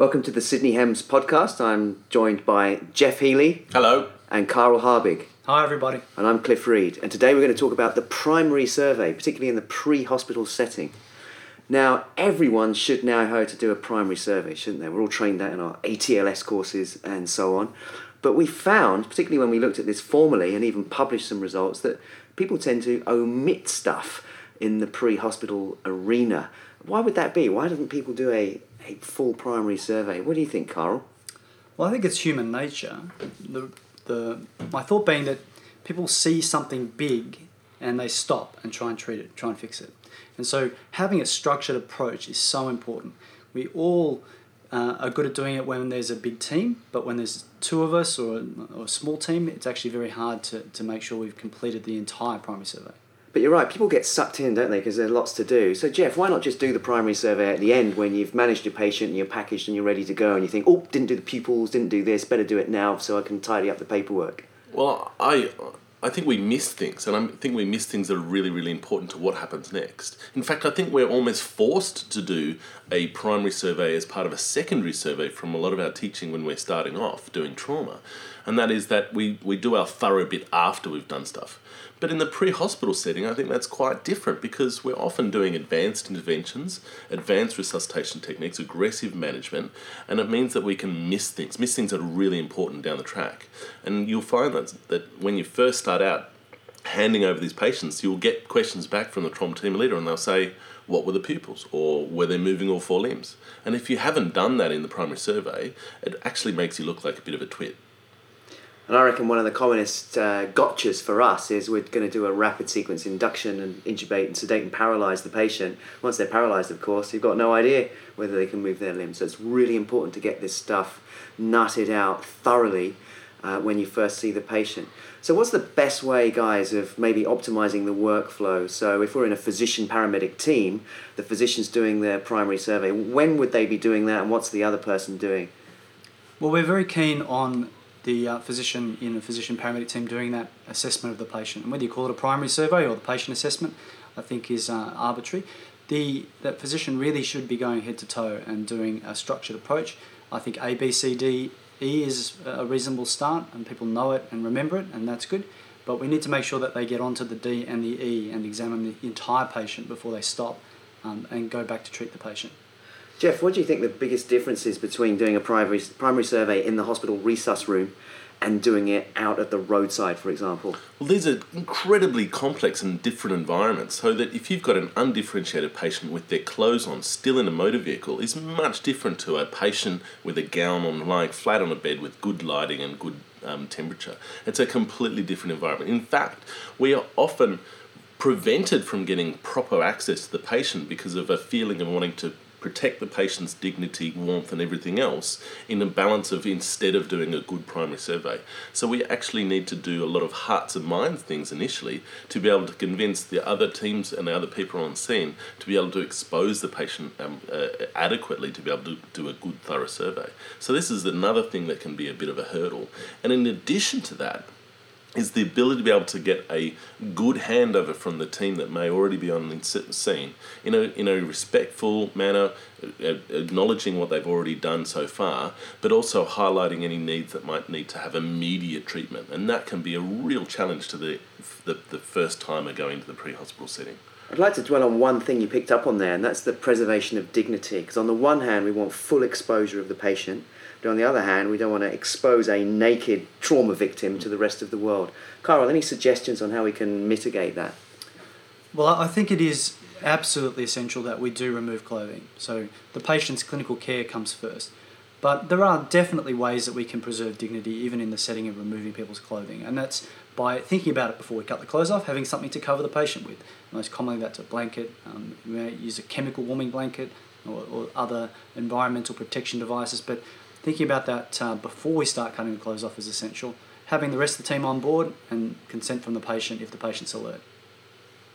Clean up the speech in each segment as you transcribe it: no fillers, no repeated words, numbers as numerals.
Welcome to the Sydney Hems podcast. I'm joined by Jeff Healy. Hello. And Carl Harbig. Hi everybody. And I'm Cliff Reed. And today we're going to talk about the primary survey, particularly in the pre-hospital setting. Now, everyone should know how to do a primary survey, shouldn't they? We're all trained that in our ATLS courses and so on. But we found, particularly when we looked at this formally and even published some results, that people tend to omit stuff in the pre-hospital arena. Why would that be? Why don't people do a full primary survey? What do you think, Carl? Well, I think it's human nature. My thought being that people see something big and they stop and try and treat it, try and fix it. And so having a structured approach is so important. We all are good at doing it when there's a big team, but when there's two of us or a small team, it's actually very hard to make sure we've completed the entire primary survey. But you're right, people get sucked in, don't they, because there's lots to do. So Jeff, why not just do the primary survey at the end when you've managed your patient and you're packaged and you're ready to go and you think, oh, didn't do the pupils, didn't do this, better do it now so I can tidy up the paperwork? Well, I think we miss things, and I think we miss things that are really, really important to what happens next. In fact, I think we're almost forced to do a primary survey as part of a secondary survey from a lot of our teaching when we're starting off doing trauma. And that is that we do our thorough bit after we've done stuff. But in the pre-hospital setting, I think that's quite different because we're often doing advanced interventions, advanced resuscitation techniques, aggressive management, and it means that we can miss things that are really important down the track. And you'll find that when you first start out handing over these patients, you'll get questions back from the trauma team leader and they'll say, what were the pupils? Or were they moving all four limbs? And if you haven't done that in the primary survey, it actually makes you look like a bit of a twit. And I reckon one of the commonest gotchas for us is we're going to do a rapid sequence induction and intubate and sedate and paralyse the patient. Once they're paralysed, of course, you've got no idea whether they can move their limbs. So it's really important to get this stuff nutted out thoroughly when you first see the patient. So what's the best way, guys, of maybe optimising the workflow? So if we're in a physician-paramedic team, the physician's doing their primary survey, when would they be doing that and what's the other person doing? Well, we're very keen on the physician in a physician-paramedic team doing that assessment of the patient. And whether you call it a primary survey or the patient assessment, I think is arbitrary. That physician really should be going head to toe and doing a structured approach. I think A, B, C, D, E is a reasonable start and people know it and remember it, and that's good. But we need to make sure that they get onto the D and the E and examine the entire patient before they stop and go back to treat the patient. Jeff, what do you think the biggest difference is between doing a primary survey in the hospital resus room and doing it out at the roadside, for example? Well, these are incredibly complex and different environments, so that if you've got an undifferentiated patient with their clothes on, still in a motor vehicle, is much different to a patient with a gown on, lying flat on a bed with good lighting and good temperature. It's a completely different environment. In fact, we are often prevented from getting proper access to the patient because of a feeling of wanting to protect the patient's dignity, warmth and everything else in a balance of instead of doing a good primary survey. So we actually need to do a lot of hearts and minds things initially to be able to convince the other teams and the other people on scene to be able to expose the patient adequately to be able to do a good thorough survey. So this is another thing that can be a bit of a hurdle. And in addition to that, is the ability to be able to get a good handover from the team that may already be on the scene in a respectful manner, acknowledging what they've already done so far, but also highlighting any needs that might need to have immediate treatment. And that can be a real challenge to the first timer going to the pre-hospital setting. I'd like to dwell on one thing you picked up on there, and that's the preservation of dignity. Because on the one hand, we want full exposure of the patient, but on the other hand, we don't want to expose a naked trauma victim to the rest of the world. Carl, any suggestions on how we can mitigate that? Well, I think it is absolutely essential that we do remove clothing. So the patient's clinical care comes first. But there are definitely ways that we can preserve dignity even in the setting of removing people's clothing. And that's by thinking about it before we cut the clothes off, having something to cover the patient with. Most commonly that's a blanket. We may use a chemical warming blanket or other environmental protection devices. But thinking about that before we start cutting the clothes off is essential. Having the rest of the team on board and consent from the patient if the patient's alert.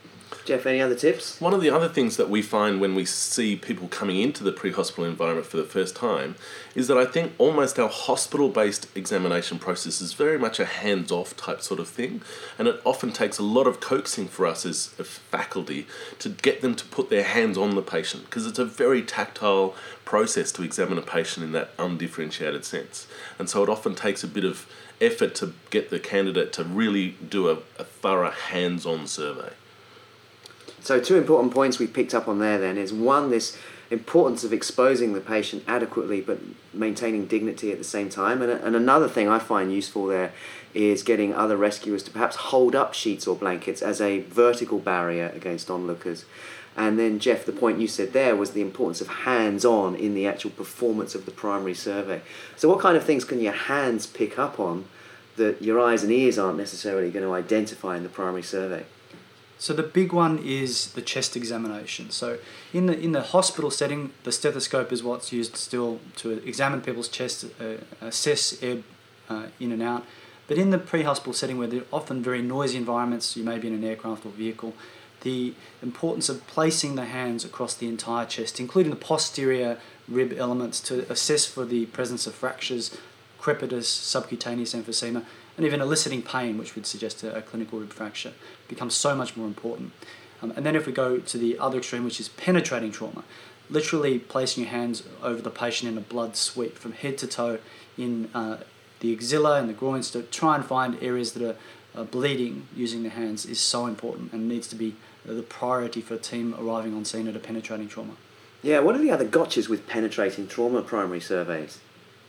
Jeff, any other tips? One of the other things that we find when we see people coming into the pre-hospital environment for the first time is that I think almost our hospital-based examination process is very much a hands-off type sort of thing, and it often takes a lot of coaxing for us as a faculty to get them to put their hands on the patient, because it's a very tactile process to examine a patient in that undifferentiated sense. And so it often takes a bit of effort to get the candidate to really do a thorough hands-on survey. So 2 important points we picked up on there then is, one, this importance of exposing the patient adequately but maintaining dignity at the same time. And another thing I find useful there is getting other rescuers to perhaps hold up sheets or blankets as a vertical barrier against onlookers. And then, Jeff, the point you said there was the importance of hands-on in the actual performance of the primary survey. So what kind of things can your hands pick up on that your eyes and ears aren't necessarily going to identify in the primary survey? So the big one is the chest examination. So in the hospital setting, the stethoscope is what's used still to examine people's chest, assess air in and out. But in the pre-hospital setting, where they're often very noisy environments, you may be in an aircraft or vehicle, the importance of placing the hands across the entire chest, including the posterior rib elements, to assess for the presence of fractures, crepitus, subcutaneous emphysema, and even eliciting pain, which would suggest a clinical rib fracture, becomes so much more important. And then if we go to the other extreme, which is penetrating trauma, literally placing your hands over the patient in a blood sweep from head to toe in the axilla and the groins to try and find areas that are bleeding using the hands is so important and needs to be the priority for a team arriving on scene at a penetrating trauma. Yeah, what are the other gotchas with penetrating trauma primary surveys?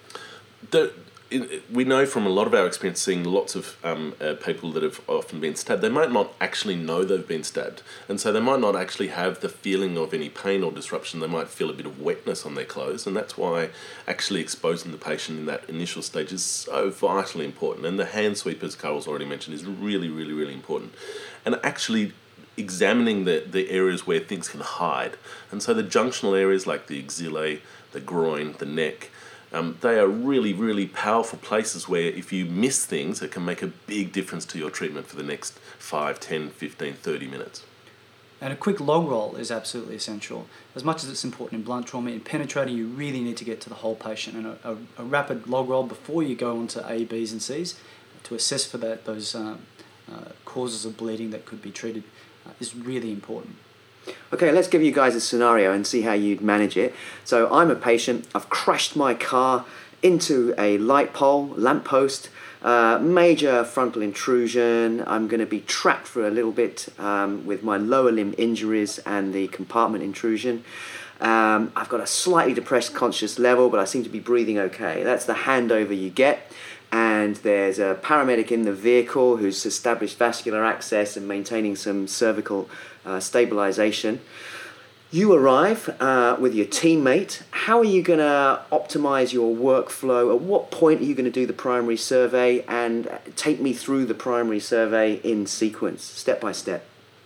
We know from a lot of our experience seeing lots of people that have often been stabbed, they might not actually know they've been stabbed, and so they might not actually have the feeling of any pain or disruption. They might feel a bit of wetness on their clothes, and that's why actually exposing the patient in that initial stage is so vitally important. And the hand sweep, as Carol's already mentioned, is really, really, really important. And actually examining the areas where things can hide. And so the junctional areas like the axillae, the groin, the neck, they are really, really powerful places where if you miss things, it can make a big difference to your treatment for the next 5, 10, 15, 30 minutes. And a quick log roll is absolutely essential. As much as it's important in blunt trauma, in penetrating, you really need to get to the whole patient. And a rapid log roll before you go on to A, Bs and Cs to assess for those causes of bleeding that could be treated is really important. Okay, let's give you guys a scenario and see how you'd manage it. So I'm a patient, I've crashed my car into a light pole, lamp post, major frontal intrusion. I'm going to be trapped for a little bit with my lower limb injuries and the compartment intrusion. I've got a slightly depressed conscious level, but I seem to be breathing okay. That's the handover you get. And there's a paramedic in the vehicle who's established vascular access and maintaining some cervical stabilization. You arrive with your teammate. How are you going to optimize your workflow? At what point are you going to do the primary survey? And take me through the primary survey in sequence, step by step.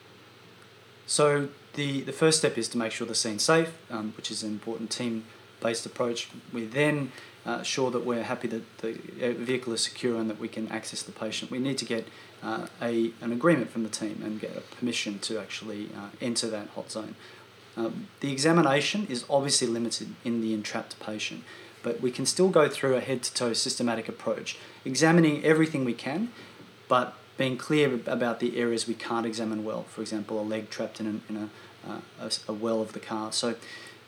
So the first step is to make sure the scene's safe, which is an important team-based approach. We then ensure that we're happy that the vehicle is secure and that we can access the patient. We need to get an agreement from the team and get a permission to actually enter that hot zone. The examination is obviously limited in the entrapped patient, but we can still go through a head-to-toe systematic approach, examining everything we can, but being clear about the areas we can't examine well. For example, a leg trapped in a well of the car. So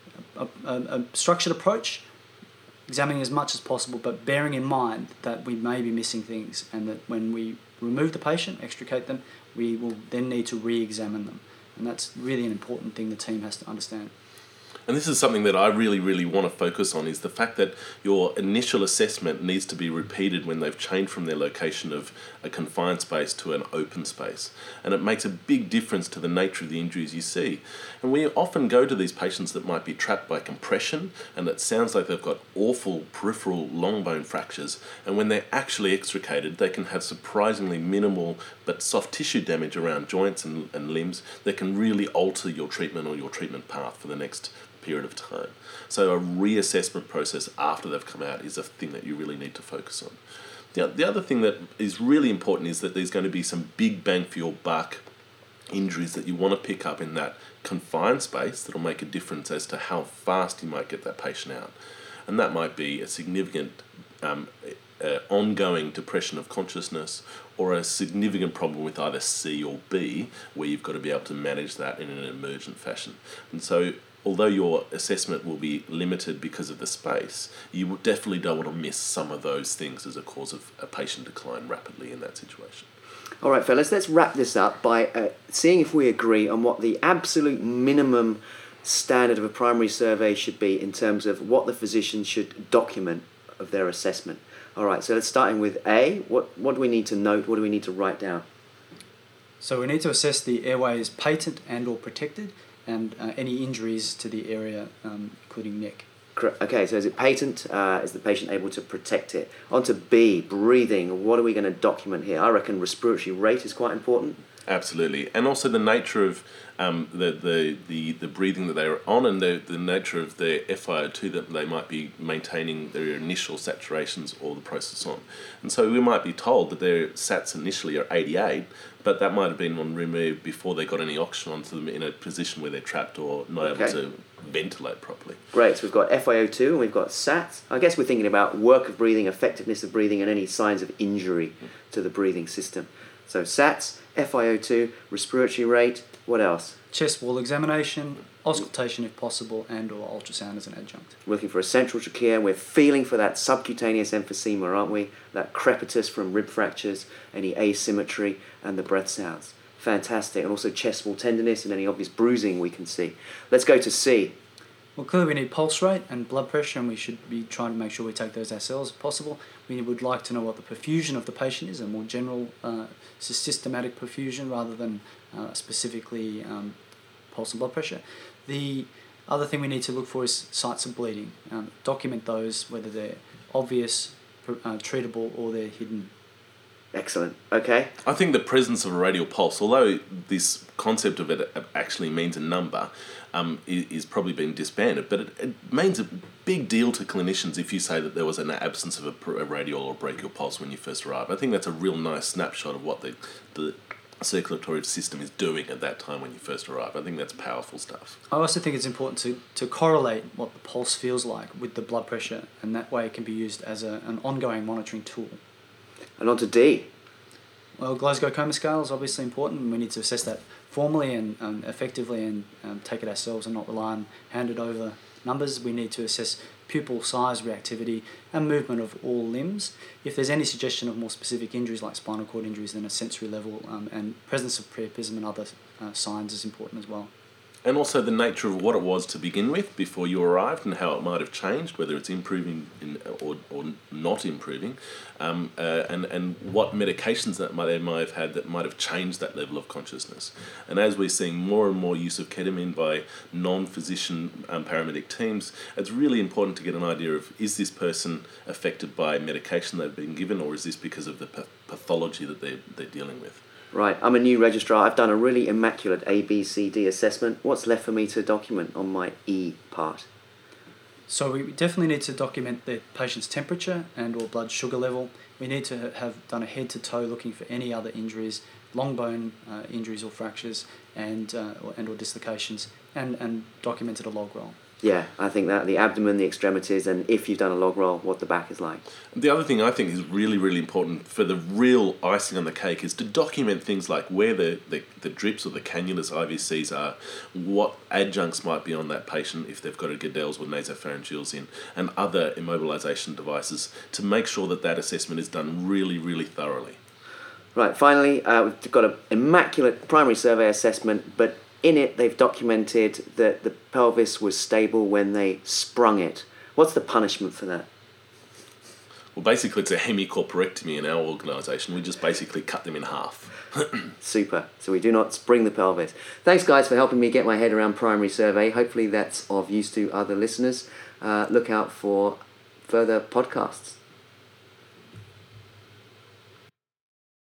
a structured approach, examining as much as possible, but bearing in mind that we may be missing things, and that when we remove the patient, extricate them, we will then need to re-examine them. And that's really an important thing the team has to understand. And this is something that I really, really want to focus on, is the fact that your initial assessment needs to be repeated when they've changed from their location of a confined space to an open space. And it makes a big difference to the nature of the injuries you see. And we often go to these patients that might be trapped by compression, and it sounds like they've got awful peripheral long bone fractures. And when they're actually extricated, they can have surprisingly minimal but soft tissue damage around joints and limbs that can really alter your treatment or your treatment path for the next period of time. So a reassessment process after they've come out is a thing that you really need to focus on. The other thing that is really important is that there's going to be some big bang for your buck injuries that you want to pick up in that confined space that'll make a difference as to how fast you might get that patient out. And that might be a significant ongoing depression of consciousness, or a significant problem with either C or B, where you've got to be able to manage that in an emergent fashion. And so, although your assessment will be limited because of the space, you definitely don't want to miss some of those things as a cause of a patient decline rapidly in that situation. All right, fellas, let's wrap this up by seeing if we agree on what the absolute minimum standard of a primary survey should be in terms of what the physician should document of their assessment. All right, so let's starting with A. What do we need to note? What do we need to write down? So we need to assess the airway as patent and or protected, and any injuries to the area, including neck. Okay, so is it patent? Is the patient able to protect it? On to B, breathing. What are we going to document here? I reckon respiratory rate is quite important. Absolutely, and also the nature of the breathing that they're on, and the nature of their FiO2 that they might be maintaining their initial saturations or the process on. And so we might be told that their SATs initially are 88, but that might have been removed before they got any oxygen onto them in a position where they're trapped or not able to ventilate properly. Great, so we've got FiO2 and we've got SAT. I guess we're thinking about work of breathing, effectiveness of breathing, and any signs of injury to the breathing system. So SATs, FiO2, respiratory rate, what else? Chest wall examination, auscultation if possible, and or ultrasound as an adjunct. We're looking for a central trachea. We're feeling for that subcutaneous emphysema, aren't we? That crepitus from rib fractures, any asymmetry, and the breath sounds. Fantastic. And also chest wall tenderness and any obvious bruising we can see. Let's go to C. Well, clearly we need pulse rate and blood pressure, and we should be trying to make sure we take those ourselves if possible. We would like to know what the perfusion of the patient is, a more general systematic perfusion rather than specifically pulse and blood pressure. The other thing we need to look for is sites of bleeding. Document those, whether they're obvious, treatable, or they're hidden. Excellent. Okay. I think the presence of a radial pulse, although this concept of it actually means a number, is probably been disbanded, but it means a big deal to clinicians if you say that there was an absence of a radial or brachial pulse when you first arrive. I think that's a real nice snapshot of what the circulatory system is doing at that time when you first arrive. I think that's powerful stuff. I also think it's important to correlate what the pulse feels like with the blood pressure, and that way it can be used as an ongoing monitoring tool. And on to D. Well, Glasgow Coma Scale is obviously important, and we need to assess that formally and effectively and take it ourselves and not rely on handed over numbers. We need to assess pupil size, reactivity, and movement of all limbs. If there's any suggestion of more specific injuries like spinal cord injuries, then a sensory level and presence of priapism and other signs is important as well. And also the nature of what it was to begin with before you arrived and how it might have changed, whether it's improving or not improving, and what medications that they might have had that might have changed that level of consciousness. And as we're seeing more and more use of ketamine by non-physician paramedic teams, it's really important to get an idea of, is this person affected by medication they've been given, or is this because of the pathology that they're dealing with? Right, I'm a new registrar. I've done a really immaculate ABCD assessment. What's left for me to document on my E part? So we definitely need to document the patient's temperature and or blood sugar level. We need to have done a head-to-toe looking for any other injuries, long bone injuries or fractures, and or dislocations, and documented a log roll. Yeah, I think that the abdomen, the extremities, and if you've done a log roll, what the back is like. The other thing I think is really, really important for the real icing on the cake is to document things like where the drips or the cannulas, IVCs are, what adjuncts might be on that patient if they've got a Goodell's or nasopharyngeals in, and other immobilization devices to make sure that assessment is done really, really thoroughly. Right, finally, we've got an immaculate primary survey assessment, but in it, they've documented that the pelvis was stable when they sprung it. What's the punishment for that? Well, basically, it's a hemicorporectomy in our organisation. We just basically cut them in half. Super. So we do not spring the pelvis. Thanks, guys, for helping me get my head around primary survey. Hopefully that's of use to other listeners. Look out for further podcasts.